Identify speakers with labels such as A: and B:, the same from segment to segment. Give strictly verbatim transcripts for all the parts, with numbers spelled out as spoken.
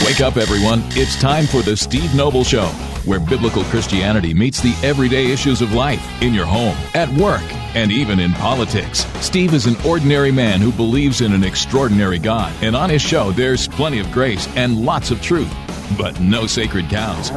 A: Wake up, everyone. It's time for the Steve Noble Show, where biblical Christianity meets the everyday issues of life, in your home, at work, and even in politics. Steve is an ordinary man who believes in an extraordinary God, and on his show, there's plenty of grace and lots of truth, but no sacred cows.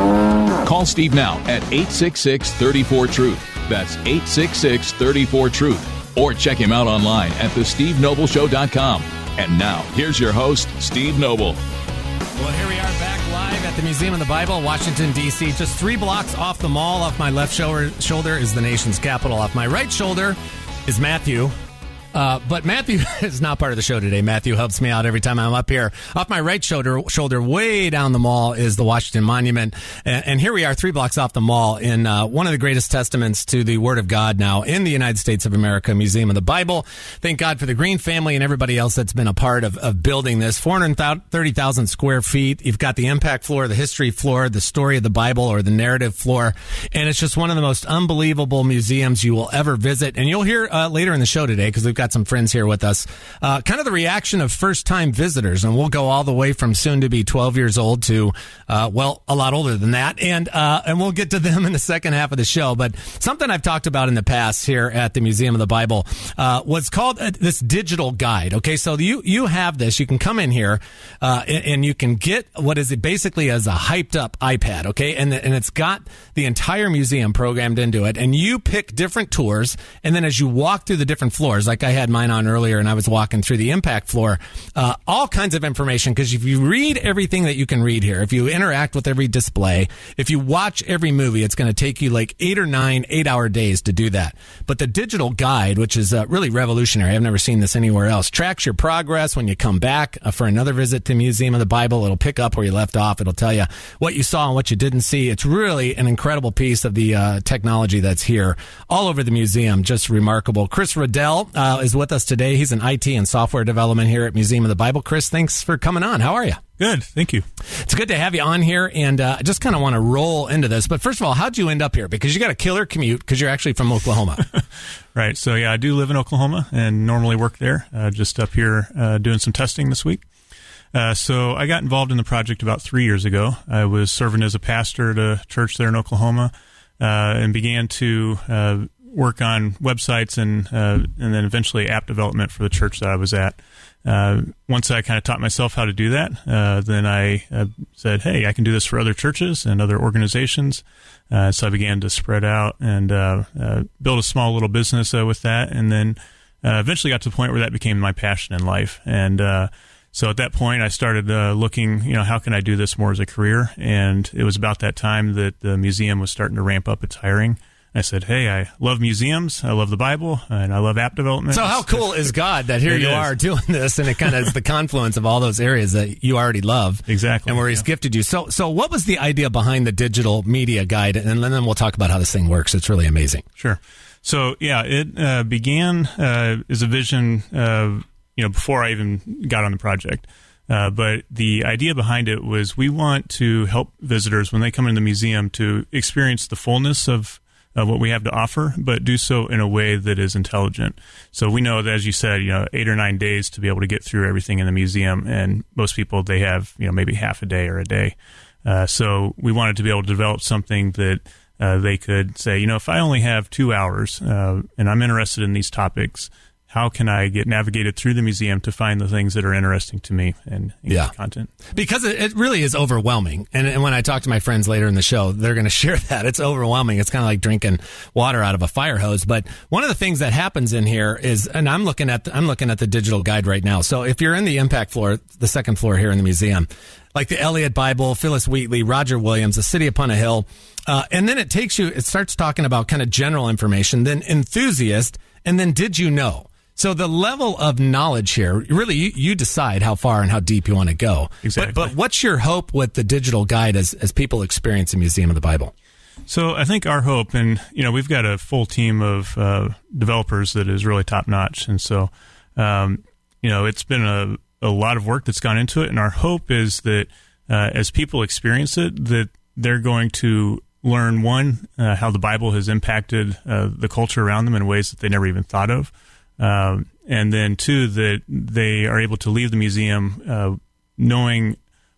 A: Call Steve now at eight six six, three four, truth. That's eight six six, three four, truth. Or check him out online at the steve noble show dot com. And now, here's your host, Steve Noble.
B: Well, here we are back live at the Museum of the Bible, Washington, D C Just three blocks off the mall. Off my left shoulder, shoulder is the nation's capital. Off my right shoulder is Matthew. Uh, but Matthew is not part of the show today. Matthew helps me out every time I'm up here. Off my right shoulder, shoulder way down the mall is the Washington Monument. And, and here we are three blocks off the mall in uh, one of the greatest testaments to the Word of God now in the United States of America, Museum of the Bible. Thank God for the Green family and everybody else that's been a part of, of building this. four hundred thirty thousand square feet. You've got the impact floor, the history floor, the story of the Bible or the narrative floor. And it's just one of the most unbelievable museums you will ever visit. And you'll hear uh, later in the show today, because we've got some friends here with us, uh, kind of the reaction of first-time visitors, and we'll go all the way from soon to be twelve years old to, uh, well, a lot older than that, and uh, and we'll get to them in the second half of the show. But something I've talked about in the past here at the Museum of the Bible uh, was called uh, this digital guide. Okay, so you you have this. You can come in here uh, and, and you can get what is it basically as a hyped-up iPad. Okay, and and it's got the entire museum programmed into it, and you pick different tours, and then as you walk through the different floors, like I had mine on earlier, and I was walking through the impact floor, uh, all kinds of information, because if you read everything that you can read here, if you interact with every display, if you watch every movie, it's going to take you like eight or nine eight-hour days to do that. But the digital guide, which is uh, really revolutionary, I've never seen this anywhere else, tracks your progress when you come back uh, for another visit to Museum of the Bible. It'll pick up where you left off. It'll tell you what you saw and what you didn't see. It's really an incredible piece of the uh, technology that's here all over the museum. Just remarkable. Chris Riddell uh, is with us today. He's in I T and software development here at Museum of the Bible. Chris, thanks for coming on. How are you?
C: Good. Thank you.
B: It's good to have you on here, and uh, I just kind of want to roll into this. But first of all, how'd you end up here? Because you got a killer commute, because you're actually from Oklahoma.
C: Right. So, yeah, I do live in Oklahoma and normally work there, uh, just up here uh, doing some testing this week. Uh, so I got involved in the project about three years ago. I was serving as a pastor at a church there in Oklahoma uh, and began to uh, work on websites and uh, and then eventually app development for the church that I was at. Uh, once I kind of taught myself how to do that, uh, then I uh, said, hey, I can do this for other churches and other organizations. Uh, so I began to spread out and uh, uh, build a small little business uh, with that, and then uh, eventually got to the point where that became my passion in life. And uh, so at that point, I started uh, looking, you know, how can I do this more as a career? And it was about that time that the museum was starting to ramp up its hiring. I said, hey, I love museums, I love the Bible, and I love app development.
B: So how cool is God that here you is. are doing this, and it kind of is the confluence of all those areas that you already love.
C: Exactly.
B: And where he's yeah. gifted you. So so what was the idea behind the digital media guide? And then we'll talk about how this thing works. It's really amazing.
C: Sure. So, yeah, it uh, began uh, as a vision, uh, you know, before I even got on the project. Uh, but the idea behind it was we want to help visitors when they come into the museum to experience the fullness of Uh, what we have to offer, but do so in a way that is intelligent. So we know that, as you said, you know, eight or nine days to be able to get through everything in the museum, and most people, they have, you know, maybe half a day or a day. Uh, so we wanted to be able to develop something that uh, they could say, you know, if I only have two hours uh, and I'm interested in these topics, how can I get navigated through the museum to find the things that are interesting to me and, and
B: yeah.
C: get content?
B: Because it, it really is overwhelming. And, and when I talk to my friends later in the show, they're going to share that. It's overwhelming. It's kind of like drinking water out of a fire hose. But one of the things that happens in here is, and I'm looking at the, I'm looking at the digital guide right now. So if you're in the impact floor, the second floor here in the museum, like the Elliott Bible, Phyllis Wheatley, Roger Williams, The City Upon a Hill, uh, and then it takes you, it starts talking about kind of general information, then enthusiast, and then did you know? So the level of knowledge here, really, you, you decide how far and how deep you want to go.
C: Exactly.
B: But, but what's your hope with the digital guide as, as people experience the Museum of the Bible?
C: So I think our hope, and, you know, we've got a full team of uh, developers that is really top-notch. And so, um, you know, it's been a, a lot of work that's gone into it. And our hope is that uh, as people experience it, that they're going to learn, one, uh, how the Bible has impacted uh, the culture around them in ways that they never even thought of. Um, and then, two, that they are able to leave the museum uh, knowing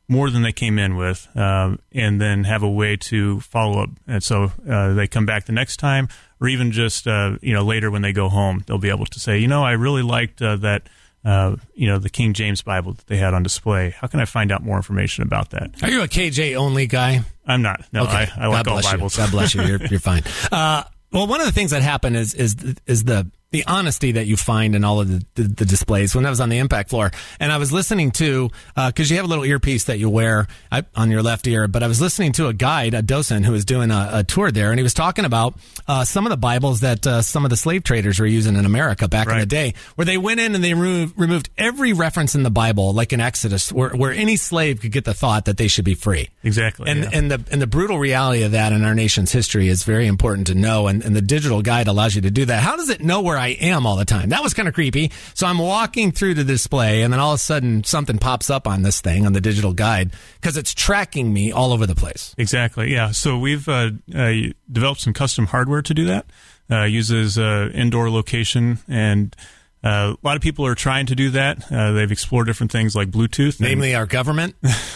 C: more than they came in with, um, and then have a way to follow up. And so uh, they come back the next time, or even just uh, you know later when they go home, they'll be able to say, you know, I really liked uh, that. Uh, you know, the King James Bible that they had on display. How can I find out more information about that?
B: Are you a K J only guy?
C: I'm not. No,
B: okay.
C: I, I like all Bibles.
B: You. God bless you. You're, you're fine. Uh, well, one of the things that happened is is is the the honesty that you find in all of the, the, the displays. When I was on the impact floor, and I was listening to, because uh, you have a little earpiece that you wear I, on your left ear, but I was listening to a guide, a docent, who was doing a, a tour there, and he was talking about uh, some of the Bibles that uh, some of the slave traders were using in America back right. in the day, where they went in and they removed, removed every reference in the Bible, like in Exodus, where, where any slave could get the thought that they should be free.
C: Exactly.
B: And
C: yeah.
B: and the and the brutal reality of that in our nation's history is very important to know, and, and the digital guide allows you to do that. How does it know where I am all the time? That was kind of creepy. So I'm walking through the display, and then all of a sudden something pops up on this thing, on the digital guide, because it's tracking me all over the place.
C: Exactly, yeah. So we've uh, uh, developed some custom hardware to do that. Uh, uses uh, indoor location, and uh, a lot of people are trying to do that. Uh, they've explored different things like Bluetooth.
B: Namely our government.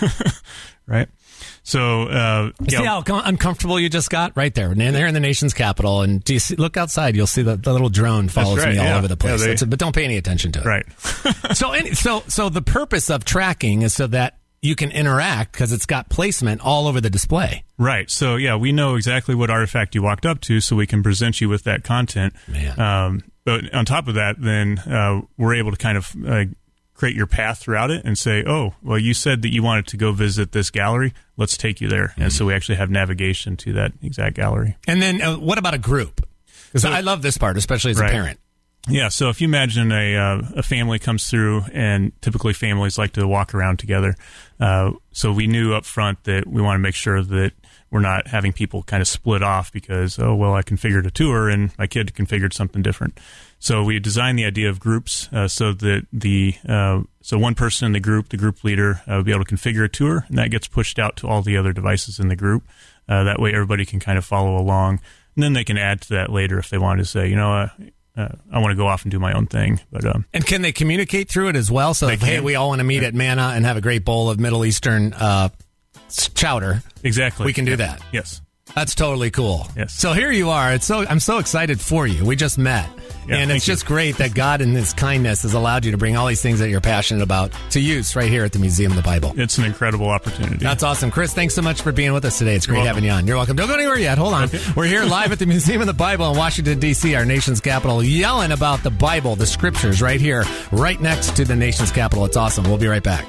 C: Right. So, uh,
B: see
C: know,
B: how com- uncomfortable you just got right there. And they're in the nation's capital, and do you see, look outside, you'll see the, the little drone follows
C: right,
B: me all
C: yeah.
B: over the place.
C: Yeah, they,
B: a, but don't pay any attention to it.
C: Right.
B: so, any, so, so the purpose of tracking is so that you can interact because it's got placement all over the display.
C: Right. So, yeah, we know exactly what artifact you walked up to, so we can present you with that content.
B: Man.
C: Um, but on top of that, then uh, we're able to kind of uh, create your path throughout it and say, oh, well, you said that you wanted to go visit this gallery. Let's take you there. Mm-hmm. And so we actually have navigation to that exact gallery.
B: And then uh, what about a group? Because so, I love this part, especially as
C: right.
B: a parent.
C: Yeah, so if you imagine a uh, a family comes through, and typically families like to walk around together. Uh, so we knew up front that we want to make sure that we're not having people kind of split off because, oh, well, I configured a tour and my kid configured something different. So we designed the idea of groups uh, so that the uh, so one person in the group, the group leader, uh, will be able to configure a tour, and that gets pushed out to all the other devices in the group. Uh, that way everybody can kind of follow along, and then they can add to that later if they want to say, you know, uh, Uh, I want to go off and do my own thing. But um,
B: and can they communicate through it as well? So if, hey, we all want to meet at Manna and have a great bowl of Middle Eastern uh, chowder.
C: Exactly.
B: We can do
C: yeah.
B: that.
C: Yes.
B: That's totally cool.
C: Yes.
B: So here you are. It's so I'm so excited for you. We just met.
C: Yeah,
B: and it's
C: you.
B: just great that God in His kindness has allowed you to bring all these things that you're passionate about to use right here at the Museum of the Bible.
C: It's an incredible opportunity.
B: That's awesome. Chris, thanks so much for being with us today. It's great
C: You're
B: having you on. You're welcome. Don't go anywhere yet. Hold on.
C: Okay.
B: We're here live at the Museum of the Bible in Washington, D C, our nation's capital, yelling about the Bible, the scriptures right here, right next to the nation's capital. It's awesome. We'll be right back.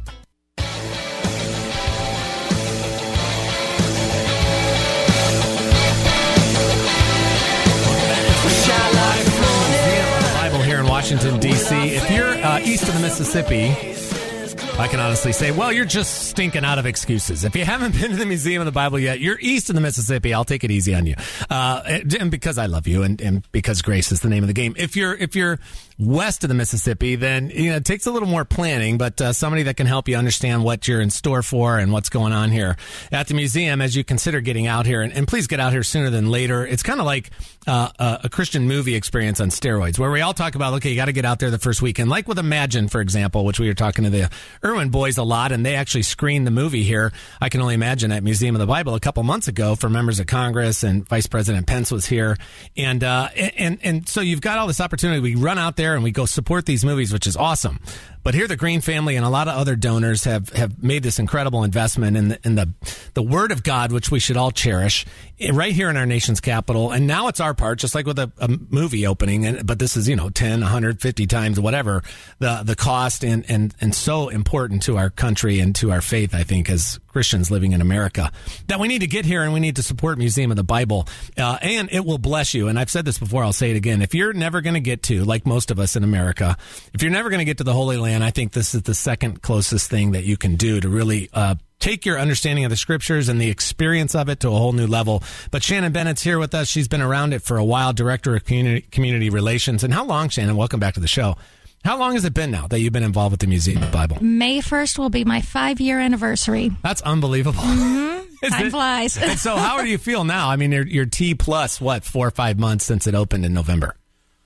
B: Washington, D C. If you're uh, east of the Mississippi, I can honestly say, well, you're just stinking out of excuses. If you haven't been to the Museum of the Bible yet, you're east of the Mississippi. I'll take it easy on you, uh, and because I love you, and, and because grace is the name of the game. If you're if you're west of the Mississippi, then you know it takes a little more planning, but uh, somebody that can help you understand what you're in store for and what's going on here at the museum as you consider getting out here. And, and please get out here sooner than later. It's kind of like uh, a, a Christian movie experience on steroids, where we all talk about, okay, you got to get out there the first weekend, like with Imagine, for example, which we were talking to the Irwin boys a lot, and they actually screened the movie here. I can only imagine at Museum of the Bible a couple months ago for members of Congress, and Vice President Pence was here, and uh, and and so you've got all this opportunity. We run out there and we go support these movies, which is awesome. But here, the Green family and a lot of other donors have, have made this incredible investment in the, in the the Word of God, which we should all cherish, right here in our nation's capital. And now it's our part, just like with a, a movie opening. And but this is, you know, ten, one hundred fifty times whatever the the cost, and and and so important to our country and to our faith, I think, as Christians living in America, that we need to get here and we need to support Museum of the Bible. Uh, and it will bless you. And I've said this before, I'll say it again. If you're never going to get to, like most of us in America, if you're never going to get to the Holy Land, I think this is the second closest thing that you can do to really uh, take your understanding of the scriptures and the experience of it to a whole new level. But Shannon Bennett's here with us. She's been around it for a while, Director of Community, Community Relations. And how long, Shannon? Welcome back to the show. How long has it been now that you've been involved with the Museum of the Bible?
D: May first will be my five-year anniversary.
B: That's unbelievable.
D: Mm-hmm. Time
B: it?
D: flies.
B: And so how do you feel now? I mean, you're, you're T plus, what, four or five months since it opened in November?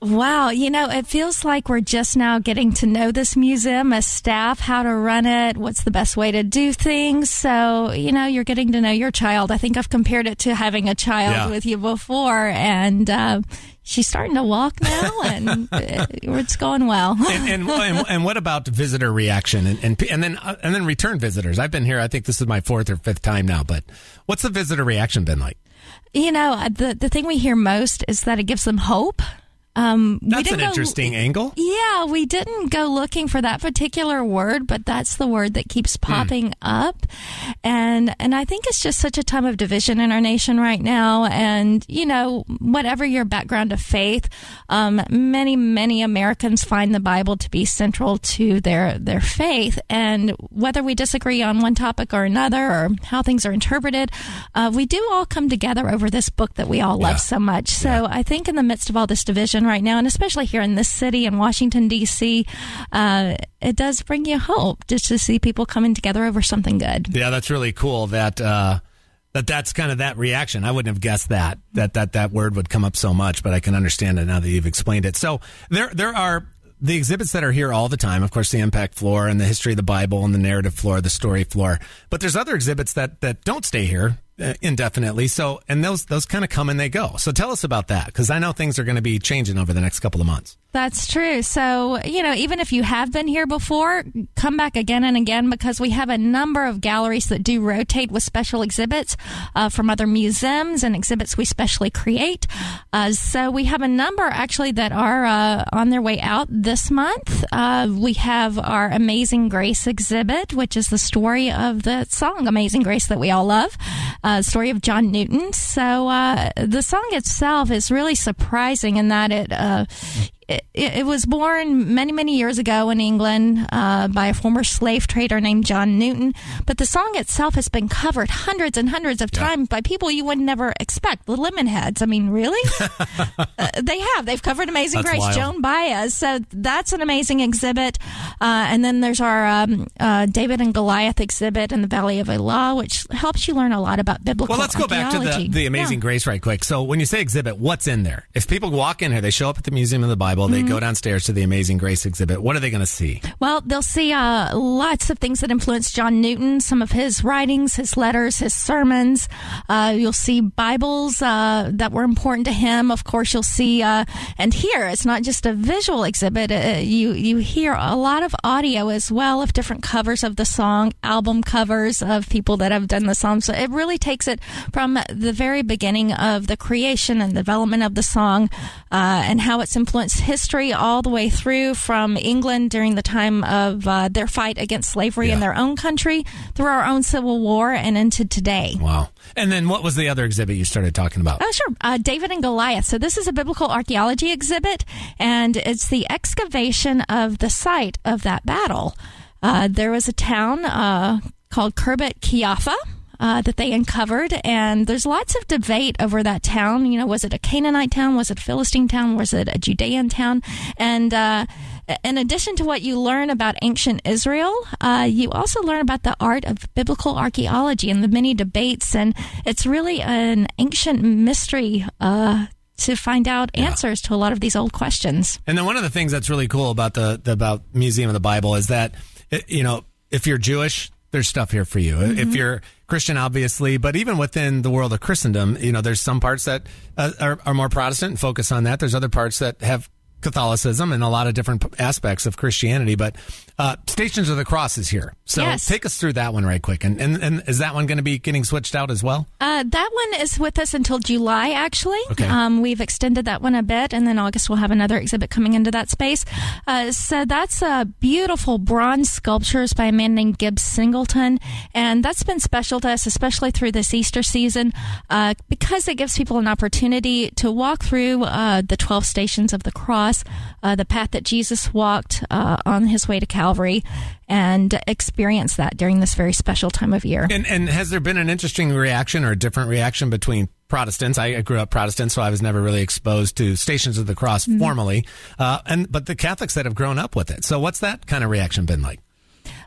D: Wow, you know, it feels like we're just now getting to know this museum as staff, how to run it, what's the best way to do things. So, you know, you're getting to know your child. I think I've compared it to having a child
B: Yeah.
D: with you before, and uh, she's starting to walk now, and it's going well.
B: and, and, and and what about visitor reaction and and, and then uh, and then return visitors? I've been here. I think this is my fourth or fifth time now. But what's the visitor reaction been like?
D: You know, the the thing we hear most is that it gives them hope. Um, we
B: That's
D: didn't
B: an
D: go-
B: interesting angle.
D: Yeah, we didn't go looking for that particular word, but that's the word that keeps popping mm. up. And and I think it's just such a time of division in our nation right now. And, you know, whatever your background of faith, um, many, many Americans find the Bible to be central to their, their faith. And whether we disagree on one topic or another or how things are interpreted, uh, we do all come together over this book that we all love
B: Yeah.
D: so much. So
B: Yeah.
D: I think in the midst of all this division right now, and especially here in this city in Washington, D C, uh, it does bring you hope just to see people coming together over something good.
B: Yeah, that's really cool that uh, that that's kind of that reaction. I wouldn't have guessed that, that that that word would come up so much, but I can understand it now that you've explained it. So there there are the exhibits that are here all the time, of course, the impact floor and the history of the Bible and the narrative floor, the story floor. But there's other exhibits that, that don't stay here uh, indefinitely. So, and those those kind of come and they go. So tell us about that, because I know things are going to be changing over the next couple of months.
D: That's true. So, you know, even if you have been here before, come back again and again, because we have a number of galleries that do rotate with special exhibits uh, from other museums and exhibits we specially create. Uh, so we have a number actually that are uh, on their way out this month. Uh, we have our Amazing Grace exhibit, which is the story of the song Amazing Grace that we all love, uh, story of John Newton. So uh, the song itself is really surprising in that it uh, It, it was born many, many years ago in England uh, by a former slave trader named John Newton. But the song itself has been covered hundreds and hundreds of times yeah. by people you would never expect. The Lemonheads. I mean, really? uh, they have. They've covered Amazing
B: That's
D: Grace.
B: wild.
D: Joan Baez. So that's an amazing exhibit. Uh, and then there's our um, uh, David and Goliath exhibit in the Valley of Elah, which helps you learn a lot about biblical
B: Well, let's go back to the, the Amazing
D: yeah.
B: Grace right quick. So when you say exhibit, what's in there? If people walk in here, they show up at the Museum of the Bible, they mm-hmm. go downstairs to the Amazing Grace exhibit. What are they going to see?
D: Well, they'll see uh, lots of things that influenced John Newton, some of his writings, his letters, his sermons. Uh, you'll see Bibles uh, that were important to him. Of course, you'll see uh, and hear. It's not just a visual exhibit. Uh, you, you hear a lot of audio as well of different covers of the song, album covers of people that have done the song. So it really takes it from the very beginning of the creation and development of the song uh, and how it's influenced history all the way through from England during the time of uh, their fight against slavery
B: yeah.
D: in their own country, through our own Civil War, and into today.
B: Wow. And then what was the other exhibit you started talking about?
D: Oh, sure. Uh, David and Goliath. So this is a biblical archaeology exhibit, and it's the excavation of the site of that battle. Uh, there was a town uh, called Khirbet Qeiyafa. Uh, that they uncovered, and there's lots of debate over that town. You know, was it a Canaanite town? Was it a Philistine town? Was it a Judean town? And uh, in addition to what you learn about ancient Israel, uh, you also learn about the art of biblical archaeology and the many debates, and it's really an ancient mystery uh, to find out
B: yeah.
D: answers to a lot of these old questions.
B: And then one of the things that's really cool about the, the about Museum of the Bible is that, it, you know, if you're Jewish, there's stuff here for you. Mm-hmm. If you're Christian, obviously, but even within the world of Christendom, you know, there's some parts that uh, are, are more Protestant and focus on that. There's other parts that have Catholicism and a lot of different aspects of Christianity, but uh, Stations of the Cross is here. So
D: yes.
B: take us through that one right quick. And, and, and is that one going to be getting switched out as well?
D: Uh, that one is with us until July, actually.
B: Okay.
D: Um, we've extended that one a bit, and then August we'll have another exhibit coming into that space. Uh, so that's uh, beautiful bronze sculptures by a man named Gibbs Singleton, and that's been special to us, especially through this Easter season, uh, because it gives people an opportunity to walk through uh, the twelve stations of the cross, uh, the path that Jesus walked uh, on his way to Calvary, and experience that during this very special time of year.
B: And, and has there been an interesting reaction or a different reaction between Protestants? I grew up Protestant, so I was never really exposed to Stations of the Cross mm-hmm. formally, uh, and but the Catholics that have grown up with it. So what's that kind of reaction been like?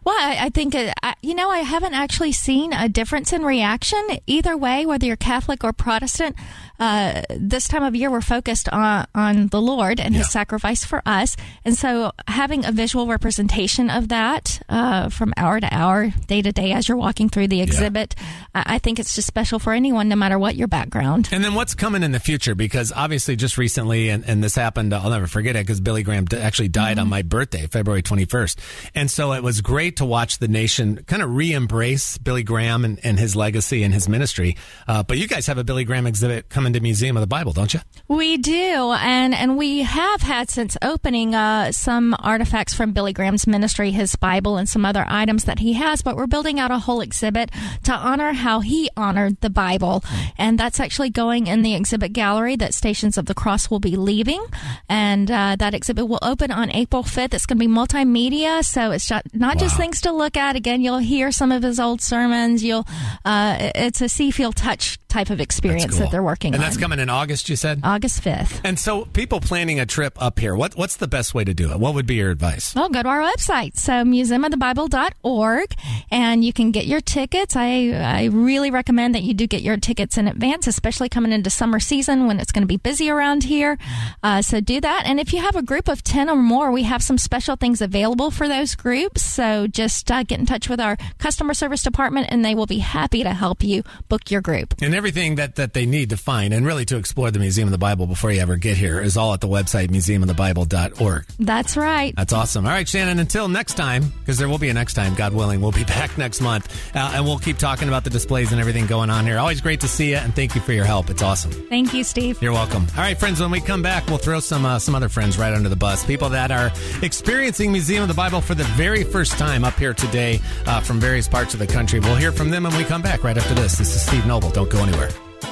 D: Well, I, I think, it, I, you know, I haven't actually seen a difference in reaction either way, whether you're Catholic or Protestant. Uh, this time of year, we're focused on, on the Lord and yeah. His sacrifice for us. And so having a visual representation of that uh, from hour to hour, day to day, as you're walking through the exhibit, yeah. I, I think it's just special for anyone, no matter what your background.
B: And then what's coming in the future? Because obviously just recently, and, and this happened, I'll never forget it, because Billy Graham actually died mm-hmm. on my birthday, February twenty-first. And so it was great to watch the nation kind of re-embrace Billy Graham and, and his legacy and his ministry. Uh, but you guys have a Billy Graham exhibit coming to Museum of the Bible, don't you?
D: We do, and and we have had since opening uh, some artifacts from Billy Graham's ministry, his Bible, and some other items that he has, but we're building out a whole exhibit to honor how he honored the Bible, and that's actually going in the exhibit gallery that Stations of the Cross will be leaving, and uh, that exhibit will open on April fifth. It's going to be multimedia, so it's not wow. just things to look at. Again, you'll hear some of his old sermons. You'll uh, it's a see, feel, touch type of experience cool. that they're working
B: and
D: on.
B: And that's coming in August, you said?
D: August fifth.
B: And so people planning a trip up here, what what's the best way to do it? What would be your advice?
D: Well, go to our website, so museum of the bible dot org, and you can get your tickets. I, I really recommend that you do get your tickets in advance, especially coming into summer season when it's going to be busy around here. Uh, so do that. And if you have a group of ten or more, we have some special things available for those groups. So just uh, get in touch with our customer service department, and they will be happy to help you book your group.
B: And everything that, that they need to find and really to explore the Museum of the Bible before you ever get here is all at the website, museum of the bible dot org.
D: That's right.
B: That's awesome. All right, Shannon, until next time, because there will be a next time, God willing, we'll be back next month, uh, and we'll keep talking about the displays and everything going on here. Always great to see you, and thank you for your help. It's awesome.
D: Thank you, Steve.
B: You're welcome. All right, friends, when we come back, we'll throw some uh, some other friends right under the bus, people that are experiencing Museum of the Bible for the very first time up here today uh, from various parts of the country. We'll hear from them when we come back right after this. This is Steve Noble. Don't go anywhere.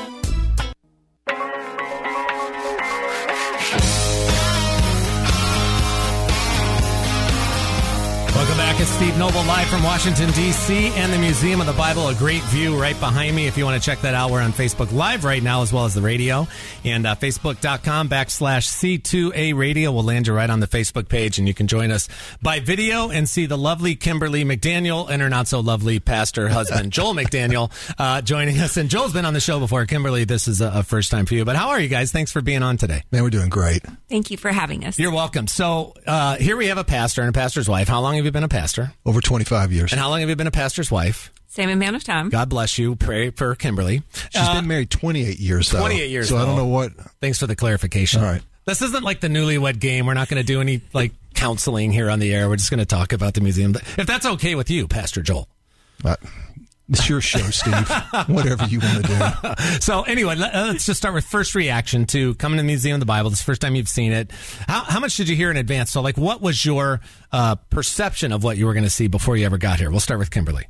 B: Welcome back. It's Steve Noble live from Washington, D C and the Museum of the Bible. A great view right behind me. If you want to check that out, we're on Facebook Live right now as well as the radio. And uh, Facebook.com backslash C2A Radio will land you right on the Facebook page. And you can join us by video and see the lovely Kimberly McDaniel and her not-so-lovely pastor husband, Joel McDaniel, uh, joining us. And Joel's been on the show before. Kimberly, this is a, a first time for you. But how are you guys? Thanks for being on today.
E: Man, we're doing great.
F: Thank you for having us.
B: You're welcome. So uh, here we have a pastor and a pastor's wife. How long have you been a pastor?
E: Over twenty-five years.
B: And how long have you been a pastor's wife?
F: Same amount of time.
B: God bless you. Pray for Kimberly.
E: She's uh, been married twenty-eight years. Though,
B: twenty-eight years.
E: So
B: though.
E: I don't know what.
B: Thanks for the clarification.
E: All right.
B: This isn't like the newlywed game. We're not going to do any like counseling here on the air. We're just going to talk about the museum. If that's okay with you, Pastor Joel.
E: Uh, it's your show, Steve. Whatever you want to do.
B: So anyway, let's just start with first reaction to coming to the Museum of the Bible. This is the first time you've seen it. How, how much did you hear in advance? So like, what was your uh, perception of what you were going to see before you ever got here? We'll start with Kimberly.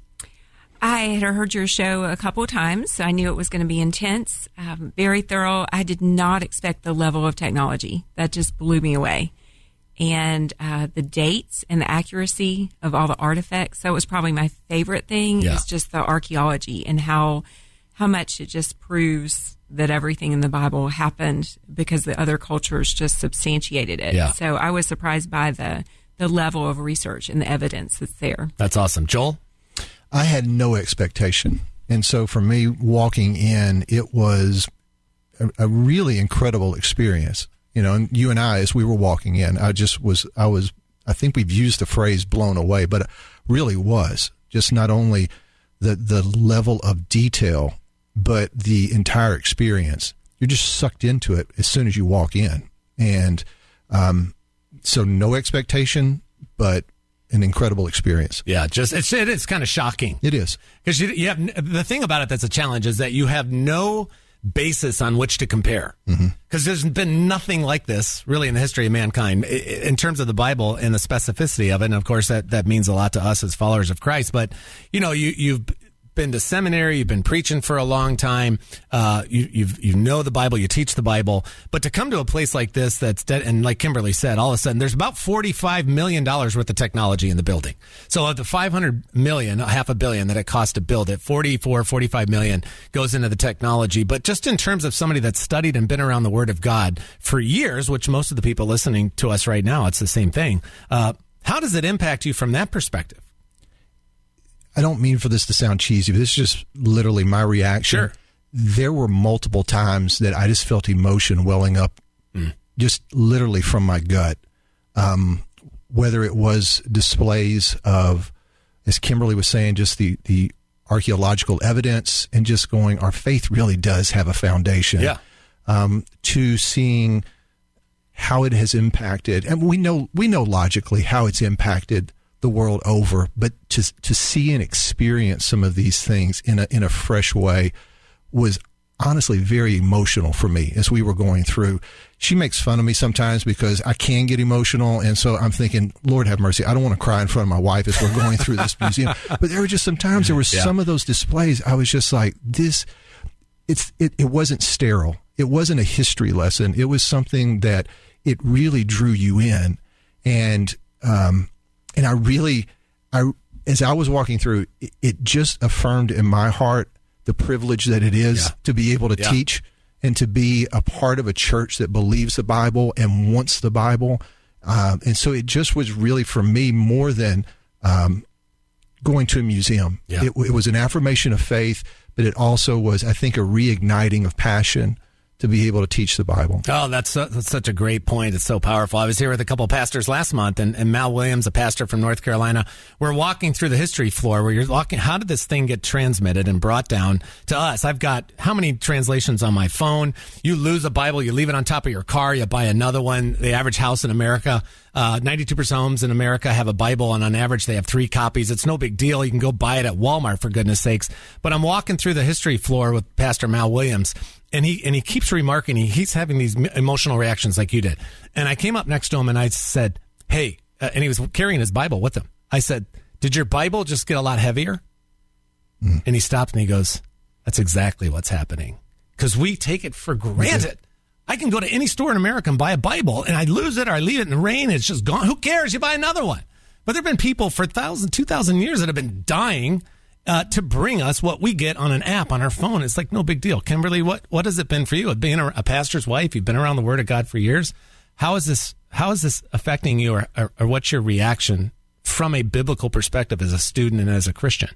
F: I had heard your show a couple of times. So I knew it was going to be intense, um, very thorough. I did not expect the level of technology. That just blew me away. And uh, the dates and the accuracy of all the artifacts. That was probably my favorite thing.
B: Yeah.
F: Is just the archaeology and how how much it just proves that everything in the Bible happened because the other cultures just substantiated it.
B: Yeah.
F: So I was surprised by the the level of research and the evidence that's there.
B: That's awesome. Joel?
E: I had no expectation. And so for me, walking in, it was a, a really incredible experience. You know, and you and I, as we were walking in, I just was, I was, I think we've used the phrase blown away, but it really was just not only the, the level of detail, but the entire experience. You're just sucked into it as soon as you walk in. And um, so no expectation, but an incredible experience.
B: Yeah, just it's it is kind of shocking.
E: It is.
B: Because you, you have the thing about it that's a challenge is that you have no basis on which to compare. Because mm-hmm. there's been nothing like this really in the history of mankind in terms of the Bible and the specificity of it. And of course, that, that means a lot to us as followers of Christ. But, you know, you, you've been to seminary, you've been preaching for a long time, uh, you you've, you know the Bible, you teach the Bible, but to come to a place like this that's dead, and like Kimberly said, all of a sudden there's about forty-five million dollars worth of technology in the building. So of the five hundred million, half a billion that it costs to build it, forty-four, forty-five million goes into the technology. But just in terms of somebody that's studied and been around the Word of God for years, which most of the people listening to us right now, it's the same thing. Uh, how does it impact you from that perspective?
E: I don't mean for this to sound cheesy, but this is just literally my reaction.
B: Sure.
E: There were multiple times that I just felt emotion welling up, mm. just literally from my gut. Um, whether it was displays of, as Kimberly was saying, just the, the archaeological evidence and just going, our faith really does have a foundation.
B: Yeah.
E: Um, to seeing how it has impacted, and we know we know logically how it's impacted the world over, but to to see and experience some of these things in a in a fresh way was honestly very emotional for me as we were going through. She makes fun of me sometimes because I can get emotional, and so I'm thinking, Lord have mercy, I don't want to cry in front of my wife as we're going through this museum. But there were just some times there were yeah. some of those displays I was just like, this. It's it, it wasn't sterile. It wasn't a history lesson. It was something that it really drew you in, and um, and I really, I as I was walking through, it, it just affirmed in my heart the privilege that it is yeah. to be able to yeah. teach and to be a part of a church that believes the Bible and wants the Bible, um, and so it just was really for me more than um, going to a museum.
B: Yeah.
E: It, it was an affirmation of faith, but it also was, I think, a reigniting of passion to be able to teach the Bible.
B: Oh, that's, uh, that's such a great point. It's so powerful. I was here with a couple of pastors last month, and, and Mal Williams, a pastor from North Carolina, we're walking through the history floor where you're walking. How did this thing get transmitted and brought down to us? I've got how many translations on my phone? You lose a Bible, you leave it on top of your car, you buy another one. The average house in America, uh, ninety-two percent of homes in America have a Bible, and on average they have three copies. It's no big deal. You can go buy it at Walmart, for goodness sakes. But I'm walking through the history floor with Pastor Mal Williams, And he and he keeps remarking, he, he's having these emotional reactions like you did. And I came up next to him and I said, hey, uh, and he was carrying his Bible with him. I said, did your Bible just get a lot heavier? Mm. And he stopped and he goes, that's exactly what's happening. Because we take it for granted. I can go to any store in America and buy a Bible, and I lose it or I leave it in the rain, it's just gone. Who cares? You buy another one. But there have been people for one thousand, two thousand years that have been dying Uh, to bring us what we get on an app on our phone. It's like no big deal. Kimberly, what, what has it been for you? Being a, a pastor's wife, you've been around the Word of God for years. How is this, how is this affecting you, or, or, or what's your reaction from a biblical perspective as a student and as a Christian?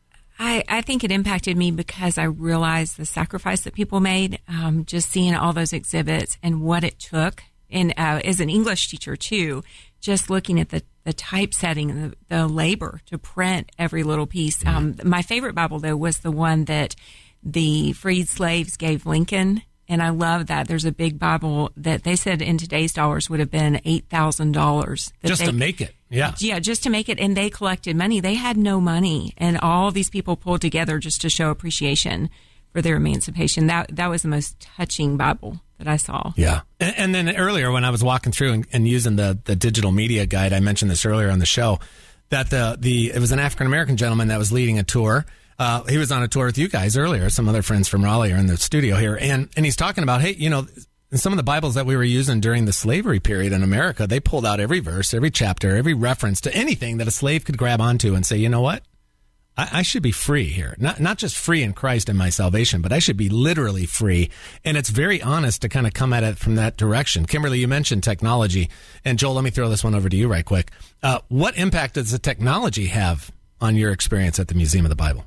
F: I, I think it impacted me because I realized the sacrifice that people made, um, just seeing all those exhibits and what it took. And uh, as an English teacher, too, just looking at the the typesetting, the, the labor to print every little piece. Um, my favorite Bible, though, was the one that the freed slaves gave Lincoln. And I love that. There's a big Bible that they said in today's dollars would have been eight thousand dollars.
B: Just
F: they,
B: to make it. Yeah.
F: Yeah, just to make it. And they collected money. They had no money. And all these people pulled together just to show appreciation for their emancipation. That that was the most touching Bible that I saw.
B: Yeah. And, and then earlier when I was walking through and, and using the, the digital media guide, I mentioned this earlier on the show, that the, the it was an African-American gentleman that was leading a tour. Uh, he was on a tour with you guys earlier. Some other friends from Raleigh are in the studio here. And, and he's talking about, hey, you know, some of the Bibles that we were using during the slavery period in America, they pulled out every verse, every chapter, every reference to anything that a slave could grab onto and say, you know what? I should be free here. Not not just free in Christ and my salvation, but I should be literally free. And it's very honest to kind of come at it from that direction. Kimberly, you mentioned technology. And Joel, let me throw this one over to you right quick. Uh, what impact does the technology have on your experience at the Museum of the Bible?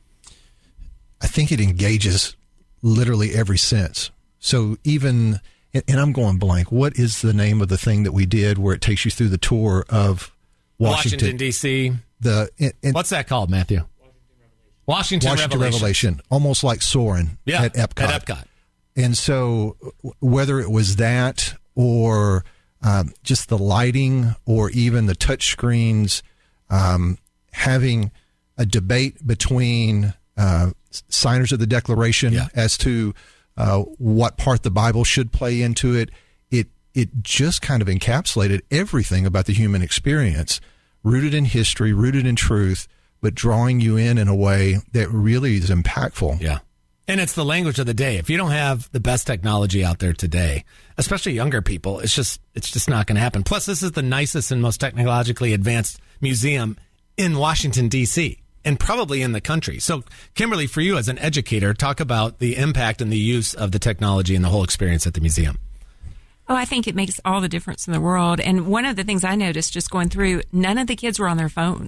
E: I think it engages literally every sense. So even, and I'm going blank, what is the name of the thing that we did where it takes you through the tour of Washington,
B: Washington D C?
E: The and, and
B: What's that called, Matthew? Washington,
E: Washington
B: Revelation.
E: Revelation, almost like Soarin'
B: yeah,
E: at Epcot.
B: At Epcot.
E: And so whether it was that or um, just the lighting or even the touch screens, um, having a debate between uh, signers of the Declaration yeah. as to uh, what part the Bible should play into it, it it just kind of encapsulated everything about the human experience, rooted in history, rooted in truth, but drawing you in in a way that really is impactful.
B: Yeah. And it's the language of the day. If you don't have the best technology out there today, especially younger people, it's just it's just not going to happen. Plus, this is the nicest and most technologically advanced museum in Washington, D C, and probably in the country. So, Kimberly, for you as an educator, talk about the impact and the use of the technology and the whole experience at the museum.
F: Oh, I think it makes all the difference in the world. And one of the things I noticed just going through, none of the kids were on their phones.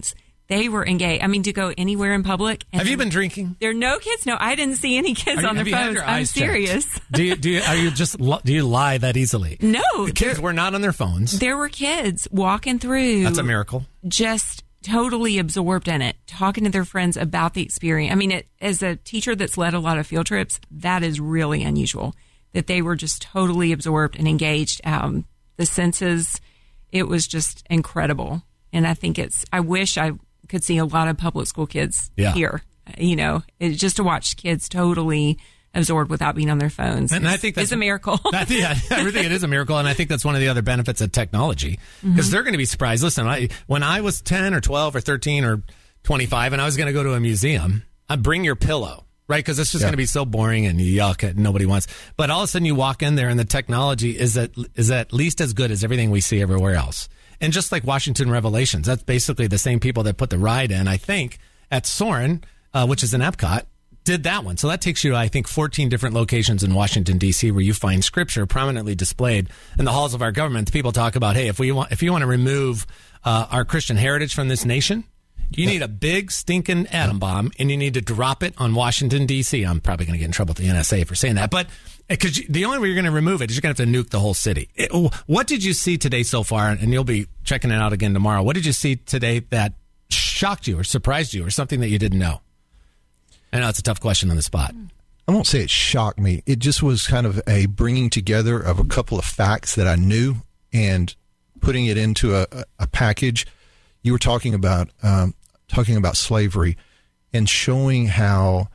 F: They were engaged. I mean, to go anywhere in public. And
B: Have you been drinking?
F: There are no kids. No, I didn't see any kids
B: Are you-
F: on their
B: have you had
F: phones.
B: your
F: I'm
B: eyes checked?
F: serious.
B: Do you, do you, are you just, li- do you lie that easily?
F: No.
B: The kids were not on their phones.
F: There were kids walking through.
B: That's a miracle.
F: Just totally absorbed in it, talking to their friends about the experience. I mean, it, as a teacher that's led a lot of field trips, that is really unusual, that they were just totally absorbed and engaged. Um, the senses, it was just incredible. And I think it's, I wish I could see a lot of public school kids
B: Yeah.
F: here, you know, it, just to watch kids totally absorbed without being on their phones.
B: And I think that's
F: it's a miracle.
B: That, yeah, I think it is a miracle, and I think that's one of the other benefits of technology, because
F: Mm-hmm.
B: they're going to be surprised. Listen, I, when I was ten or twelve or thirteen or twenty-five, and I was going to go to a museum, I'd bring your pillow, right? Because it's just
E: Yeah.
B: going to be so boring and yuck, and nobody wants. But all of a sudden, you walk in there, and the technology is at is at least as good as everything we see everywhere else. And just like Washington Revelations, that's basically the same people that put the ride in, I think, at Soarin', uh, which is in Epcot, did that one. So that takes you to, I think, fourteen different locations in Washington, D C, where you find scripture prominently displayed in the halls of our government. People talk about, hey, if we want, if you want to remove uh, our Christian heritage from this nation, you need a big stinking atom bomb, and you need to drop it on Washington, D C. I'm probably going to get in trouble with the N S A for saying that, but because the only way you're going to remove it is you're going to have to nuke the whole city. It, what did you see today so far? And you'll be checking it out again tomorrow. What did you see today that shocked you or surprised you or something that you didn't know? I know it's a tough question on the spot.
E: I won't say it shocked me. It just was kind of a bringing together of a couple of facts that I knew and putting it into a, a package. You were talking about um, talking about slavery and showing how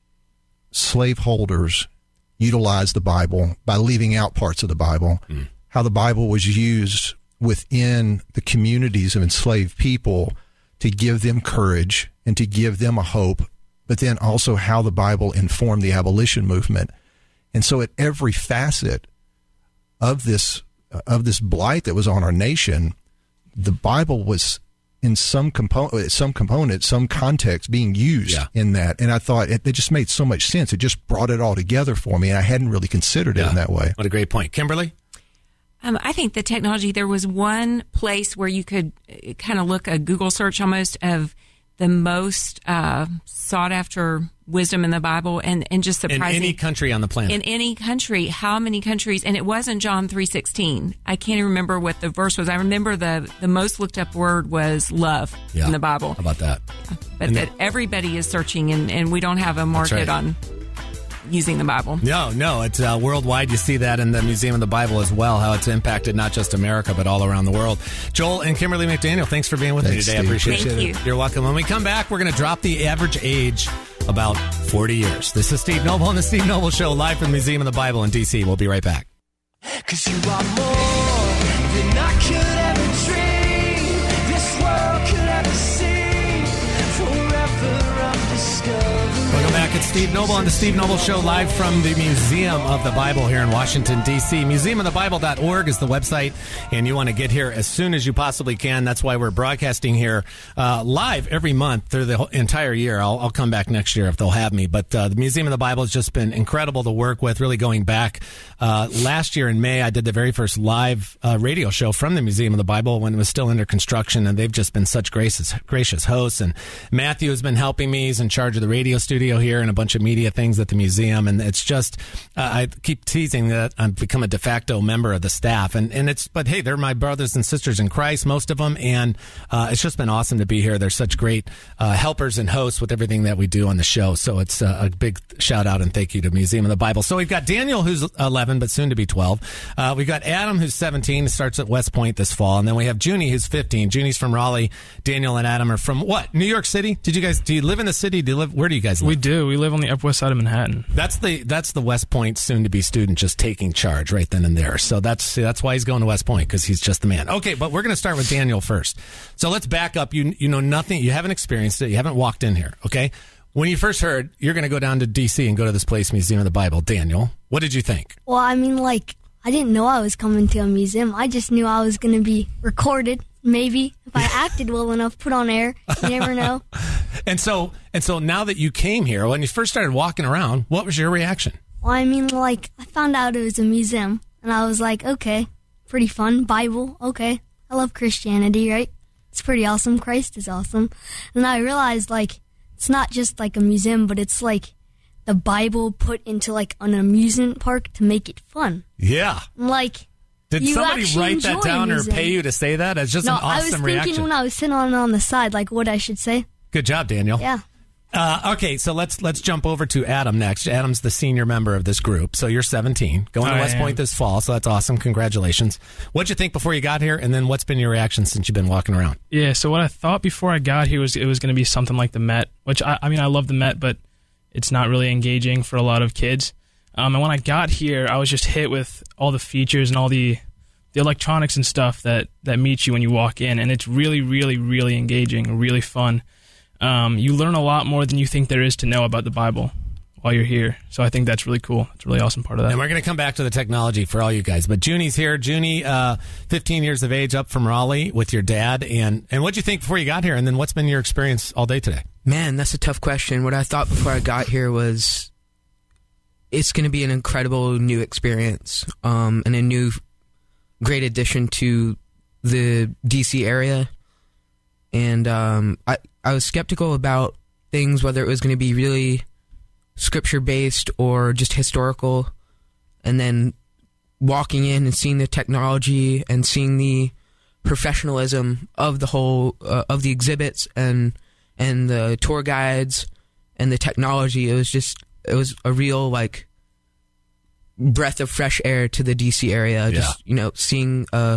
E: slaveholders utilized the Bible by leaving out parts of the Bible, mm. how the Bible was used within the communities of enslaved people to give them courage and to give them a hope, but then also how the Bible informed the abolition movement. And so at every facet of this of this blight that was on our nation, the Bible was in some component, some component, some context being used
B: yeah.
E: in that. And I thought it, it just made so much sense. It just brought it all together for me, and I hadn't really considered
B: yeah.
E: it in that way.
B: What a great point. Kimberly?
F: Um, I think the technology, there was one place where you could kind of look, a Google search almost, of the most uh, sought after wisdom in the Bible, and, and just surprising.
B: In any country on the planet.
F: In any country, how many countries? And it wasn't John three sixteen. I can't even remember what the verse was. I remember the, the most looked up word was love
B: yeah.
F: in the Bible.
B: How about that?
F: But
B: and
F: that
B: the,
F: everybody is searching, and, and we don't have a market
B: right.
F: on using the Bible.
B: No, no, it's uh, worldwide. You see that in the Museum of the Bible as well, how it's impacted not just America, but all around the world. Joel and Kimberly McDaniel, thanks for being with
E: Thanks,
B: me today.
E: Steve.
B: I appreciate
F: Thank
B: it.
F: you.
B: You're welcome. When we come back, we're going to drop the average age about forty years. This is Steve Noble on the Steve Noble Show, live from the Museum of the Bible in D C. We'll be right back.
G: 'Cause you are more than I could ever dream, this world could ever see, forever I'm discovering.
B: Welcome back. It's Steve Noble on the Steve Noble Show, live from the Museum of the Bible here in Washington, D C. museum of the bible dot org is the website, and you want to get here as soon as you possibly can. That's why we're broadcasting here uh, live every month through the whole, entire year. I'll, I'll come back next year if they'll have me. But uh, the Museum of the Bible has just been incredible to work with, really going back. Uh, last year in May, I did the very first live uh, radio show from the Museum of the Bible when it was still under construction, and they've just been such gracious, gracious hosts. And Matthew has been helping me. He's in charge of the radio studio here and a bunch of media things at the museum. And it's just, uh, I keep teasing that I've become a de facto member of the staff. And, and it's, but hey, they're my brothers and sisters in Christ, most of them. And uh, it's just been awesome to be here. They're such great uh, helpers and hosts with everything that we do on the show. So it's uh, a big shout out and thank you to Museum of the Bible. So we've got Daniel, who's eleven, but soon to be twelve. Uh, we've got Adam, who's seventeen, starts at West Point this fall. And then we have Junie, who's fifteen. Junie's from Raleigh. Daniel and Adam are from what? New York City? Did you guys, do you live in the city? Do you live, where do you guys live?
H: We do. We live on the Upper West Side of Manhattan.
B: That's the that's the West Point soon-to-be student just taking charge right then and there. So that's that's why he's going to West Point, because he's just the man. Okay, but we're going to start with Daniel first. So let's back up. You you know nothing. You haven't experienced it. You haven't walked in here. Okay. When you first heard you're going to go down to D C and go to this place, Museum of the Bible, Daniel, what did you think?
I: Well, I mean, like, I didn't know I was coming to a museum. I just knew I was going to be recorded. Maybe if I acted well enough, put on air. You never know.
B: And so, and so now that you came here, when you first started walking around, what was your reaction?
I: Well, I mean, like, I found out it was a museum, and I was like, okay, pretty fun. Bible, okay. I love Christianity, right? it's pretty awesome. Christ is awesome. And I realized, like, it's not just like a museum, but it's like the Bible put into like an amusement park to make it fun.
B: Yeah.
I: Like,
B: did
I: you
B: somebody
I: actually
B: write that
I: enjoy
B: down or
I: museum.
B: pay you to say that? It's just
I: no,
B: an awesome
I: I was thinking
B: reaction.
I: when I was sitting on on the side, like what I should say.
B: Good job, Daniel.
I: Yeah.
B: Uh, okay, so let's let's jump over to Adam next. Adam's the senior member of this group. So you're seventeen, going to
H: I
B: West
H: am.
B: Point this fall. So that's awesome. Congratulations. What'd you think before you got here? And then what's been your reaction since you've been walking around?
H: Yeah, so what I thought before I got here was it was going to be something like the Met, which I, I mean, I love the Met, but it's not really engaging for a lot of kids. Um, and when I got here, I was just hit with all the features and all the the electronics and stuff that, that meet you when you walk in. And it's really, really, really engaging, really fun. Um, you learn a lot more than you think there is to know about the Bible while you're here. So I think that's really cool. It's a really awesome part of that.
B: And we're going to come back to the technology for all you guys. But Junie's here. Junie, uh, fifteen years of age, up from Raleigh with your dad. And, and what'd you think before you got here? And then what's been your experience all day today?
J: Man, that's a tough question. What I thought before I got here was it's going to be an incredible new experience um, and a new great addition to the D C area. And um, I, I was skeptical about things, whether it was going to be really scripture-based or just historical. And then walking in and seeing the technology and seeing the professionalism of the whole, uh, of the exhibits and and the tour guides and the technology, it was just, it was a real, like, breath of fresh air to the D C area.
B: Yeah.
J: Just, you know, seeing a,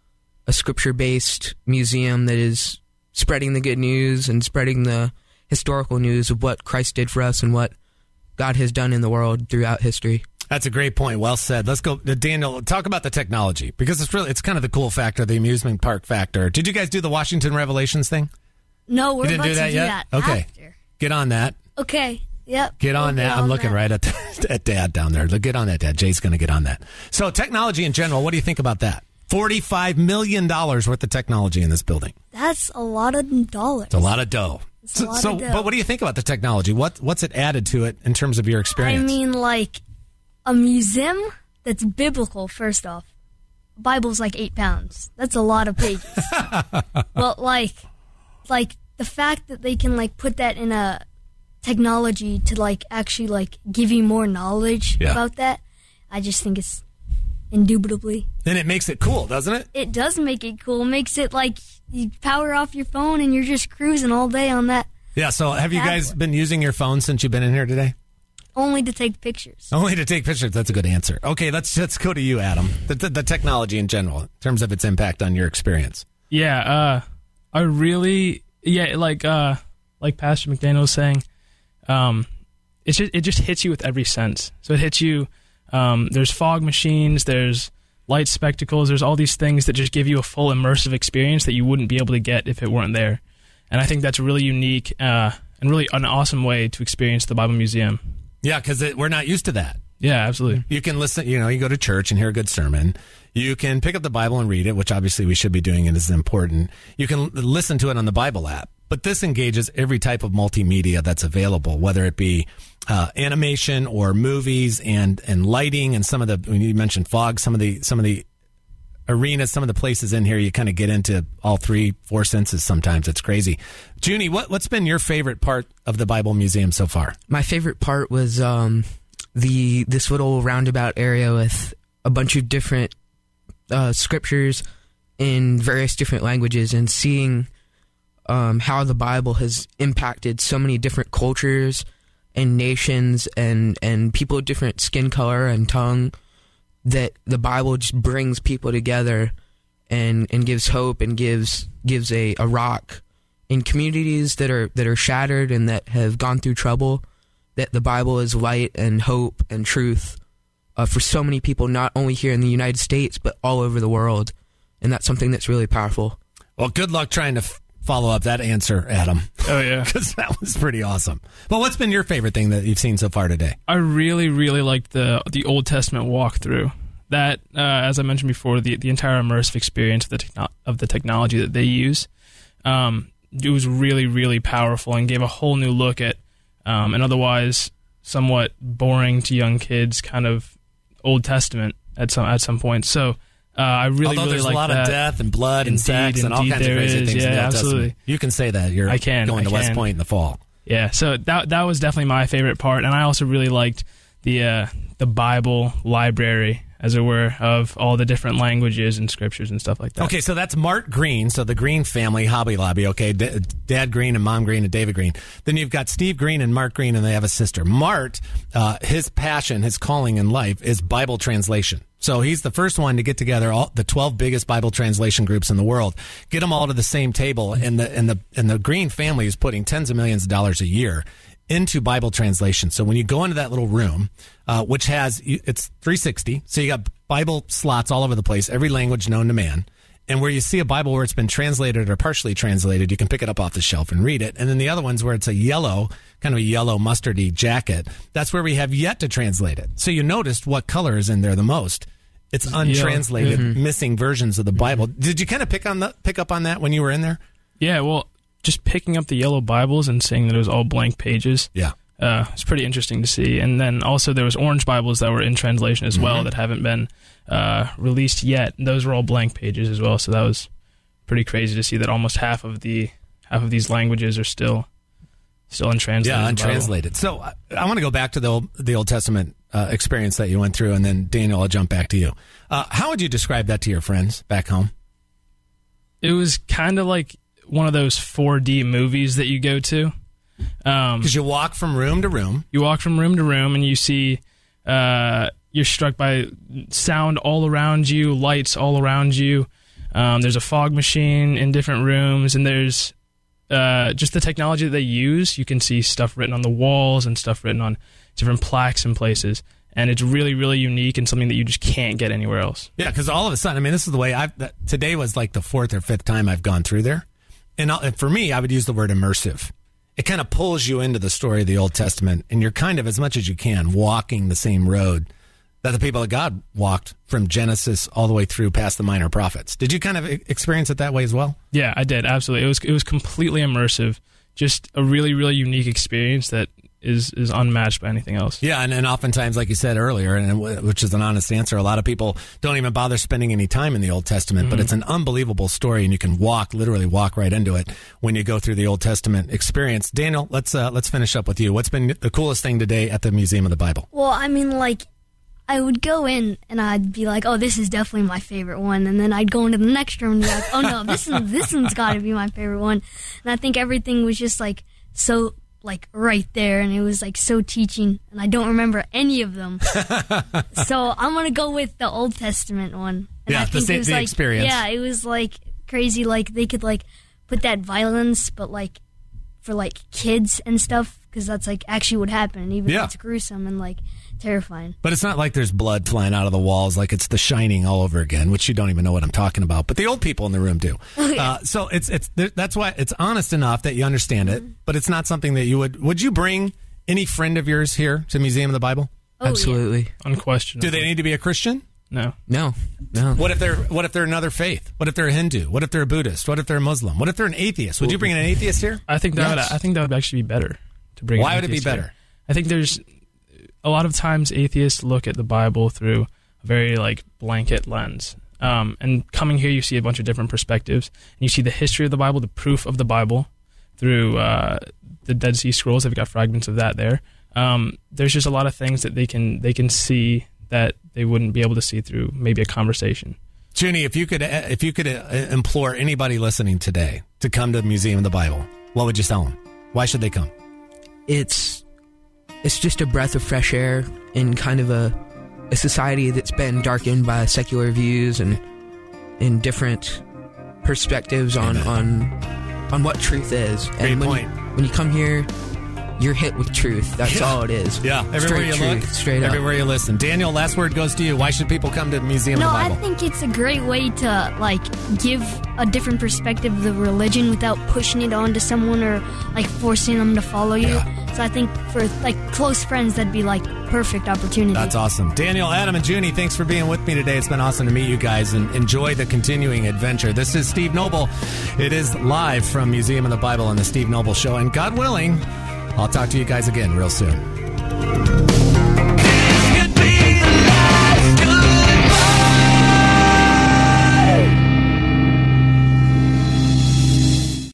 J: a scripture-based museum that is spreading the good news and spreading the historical news of what Christ did for us and what God has done in the world throughout history.
B: That's a great point. Well said. Let's go, Daniel. Talk about the technology because it's really it's kind of the cool factor, the amusement park factor. Did you guys do the Washington Revelations thing?
I: No, we're
B: You didn't
I: about
B: do that
I: to do
B: yet.
I: that
B: Okay,
I: after.
B: get on that.
I: Okay. Yep.
B: Get on
I: We'll
B: that. I'm looking
I: that.
B: right at at Dad down there. Get on that, Dad. Jay's going to get on that. So technology in general. What do you think about that? Forty-five million dollars worth of technology in this building.
I: That's a lot of dollars.
B: It's a lot of dough.
I: It's a
B: So,
I: lot
B: so
I: of dough.
B: but what do you think about the technology? What what's it added to it in terms of your
I: I
B: experience?
I: mean, like, a museum that's biblical, first off. Bible's like eight pounds. That's a lot of pages. But, like, like, the fact that they can, like, put that in a technology to, like, actually, like, give you more knowledge
B: Yeah.
I: about that, I just think it's indubitably.
B: Then it makes it cool, doesn't it?
I: It does make it cool. It makes it, like, you power off your phone and you're just cruising all day on that,
B: Yeah. So have you guys
I: Tablet.
B: been using your phone since you've been in here today?
I: only to take pictures.
B: Only to take pictures. That's a good answer. Okay, let's let's go to you, Adam. The, the, the technology in general, in terms of its impact on your experience.
H: Yeah, uh, I really, yeah, like uh, like Pastor McDaniel was saying, um, it's just, it just hits you with every sense. So it hits you. Um, there's fog machines. There's light spectacles. There's all these things that just give you a full immersive experience that you wouldn't be able to get if it weren't there. And I think that's really unique uh, and really an awesome way to experience the Bible Museum.
B: Yeah, because we're not used to that.
H: Yeah, absolutely.
B: You can listen, you know, you go to church and hear a good sermon. You can pick up the Bible and read it, which obviously we should be doing and is important. You can l- listen to it on the Bible app. But this engages every type of multimedia that's available, whether it be uh, animation or movies and, and lighting and some of the, when you mentioned fog, some of the some of the arenas, some of the places in here, you kind of get into all three, four senses sometimes. It's crazy. Junie, what, what's been your favorite part of the Bible Museum so far?
J: My favorite part was um, the this little roundabout area with a bunch of different uh, scriptures in various different languages and seeing um, how the Bible has impacted so many different cultures and nations and, and people of different skin color and tongue, that the Bible just brings people together and, and gives hope and gives gives a, a rock in communities that are that are shattered and that have gone through trouble, that the Bible is light and hope and truth uh, for so many people, not only here in the United States, but all over the world. And that's something that's really powerful.
B: Well, good luck trying to f- follow up that answer, Adam.
H: Oh, yeah.
B: Because that was pretty awesome. Well, what's been your favorite thing that you've seen so far today?
H: I really, really liked the the Old Testament walkthrough. That, uh, as I mentioned before, the the entire immersive experience of the techno- of the technology that they use, um, it was really, really powerful and gave a whole new look at um, an otherwise somewhat boring to young kids kind of Old Testament at some at some point. So Uh, I really,
B: Although
H: really
B: there's
H: like
B: a lot
H: that.
B: of death and blood and
H: Indeed,
B: sex and all
H: indeed
B: kinds of
H: there
B: crazy
H: is.
B: things
H: Yeah,
B: in the Old
H: absolutely.
B: Testament. You can say that. You're
H: I can,
B: going
H: I
B: to West
H: can.
B: Point in the fall.
H: Yeah, so that that was definitely my favorite part, and I also really liked the uh, the Bible library, as it were, of all the different languages and scriptures and stuff like that.
B: Okay, so that's Mark Green, so the Green family, Hobby Lobby, okay, D- Dad Green and Mom Green and David Green. Then you've got Steve Green and Mark Green, and they have a sister. Mart, uh, his passion, his calling in life is Bible translation. So he's the first one to get together all the twelve biggest Bible translation groups in the world, get them all to the same table, and the and the and the Green family is putting tens of millions of dollars a year into Bible translation. So when you go into that little room, uh, which has it's three sixty, so you got Bible slots all over the place, every language known to man. And where you see a Bible where it's been translated or partially translated, you can pick it up off the shelf and read it. And then the other ones where it's a yellow, kind of a yellow mustardy jacket, that's where we have yet to translate it. So you noticed what color is in there the most. It's untranslated,
H: Yeah. Mm-hmm.
B: missing versions of the Bible. Did you kind of pick on the pick up on that when you were in there?
H: Yeah, well, just picking up the yellow Bibles and seeing that it was all blank pages.
B: Yeah.
H: Uh, it's pretty interesting to see. And then also there was orange Bibles that were in translation as well
B: Mhm.
H: that haven't been uh, released yet. And those were all blank pages as well. So that was pretty crazy to see that almost half of the half of these languages are still still untranslated.
B: Yeah,
H: in the Bible.
B: untranslated. So I, I want to go back to the Old, the Old Testament uh, experience that you went through, and then Daniel, I'll jump back to you. Uh, how would you describe that to your friends back home?
H: It was kind of like one of those four D movies that you go to. Um,
B: Because you walk from room to room.
H: You walk from room to room, and you see uh, you're struck by sound all around you, lights all around you. Um, there's a fog machine in different rooms, and there's uh, just the technology that they use. You can see stuff written on the walls and stuff written on different plaques in places. And it's really, really unique and something that you just can't get anywhere else.
B: Yeah, because all of a sudden, I mean, this is the way I've, that, today was like the fourth or fifth time I've gone through there. And, I'll, and for me, I would use the word immersive. It kind of pulls you into the story of the Old Testament, and you're kind of, as much as you can, walking the same road that the people of God walked from Genesis all the way through past the minor prophets. Did you kind of experience it that way as well?
H: Yeah, I did, absolutely. It was it was completely immersive. Just a really, really unique experience that is is unmatched by anything else.
B: Yeah, and, and oftentimes, like you said earlier, and which is an honest answer, a lot of people don't even bother spending any time in the Old Testament, mm-hmm. but it's an unbelievable story, and you can walk, literally walk right into it when you go through the Old Testament experience. Daniel, let's uh, let's finish up with you. What's been the coolest thing today at the Museum of the Bible?
I: Well, I mean, like, I would go in and I'd be like, "Oh, this is definitely my favorite one," and then I'd go into the next room and be like, "Oh no, this is this one's got to be my favorite one." And I think everything was just like so. like right there, and it was like so teaching, and I don't remember any of them. So I'm gonna go with the Old Testament one. And
B: yeah,
I: I think
B: the,
I: it was
B: the
I: like,
B: experience.
I: Yeah, it was like crazy. Like they could like put that violence, but like for like kids and stuff, because that's like actually what happened. Even
B: Yeah.
I: though it's gruesome and like terrifying.
B: But it's not like there's blood flying out of the walls, like it's The Shining all over again, which you don't even know what I'm talking about. But the old people in the room do.
I: Oh, yeah.
B: uh, so it's it's that's why it's honest enough that you understand it, but it's not something that you would. Would you bring any friend of yours here to Museum of the Bible?
I: Oh,
J: Absolutely.
H: Unquestionably.
B: Do they need to be a Christian?
H: No.
J: No. No.
B: What if they're What if they're another faith? What if they're a Hindu? What if they're a Buddhist? What if they're a Muslim? What if they're an atheist? Would you bring an atheist here?
H: I think that
B: Yes.
H: would, I think that would actually be better to bring.
B: Why
H: an
B: would it be
H: atheist here.
B: better?
H: I think there's a lot of times atheists look at the Bible through a very like blanket lens. Um, and coming here, you see a bunch of different perspectives. And you see the history of the Bible, the proof of the Bible through uh, the Dead Sea Scrolls. They've got fragments of that there. Um, there's just a lot of things that they can they can see that they wouldn't be able to see through maybe a conversation.
B: Junie, if you could if you could uh, implore anybody listening today to come to the Museum of the Bible, what would you tell them? Why should they come?
J: It's it's just a breath of fresh air in kind of a a society that's been darkened by secular views and in different perspectives on on on what truth is.
B: Great
J: and when
B: point.
J: You, when you come here, you're hit with truth. That's
B: Yeah.
J: all it is.
B: Yeah, everywhere
J: Straight
B: you
J: truth,
B: look,
J: straight up.
B: everywhere you listen. Daniel, last word goes to you. Why should people come to the Museum
I: No,
B: of the
I: I
B: Bible?
I: think it's a great way to like give a different perspective of the religion without pushing it onto someone or like forcing them to follow you.
B: Yeah.
I: So I think for like close friends, that'd be like perfect opportunity.
B: That's awesome. Daniel, Adam, and Junie, thanks for being with me today. It's been awesome to meet you guys and enjoy the continuing adventure. This is Steve Noble. It is live from Museum of the Bible on the Steve Noble Show. And God willing, I'll talk to you guys again real soon.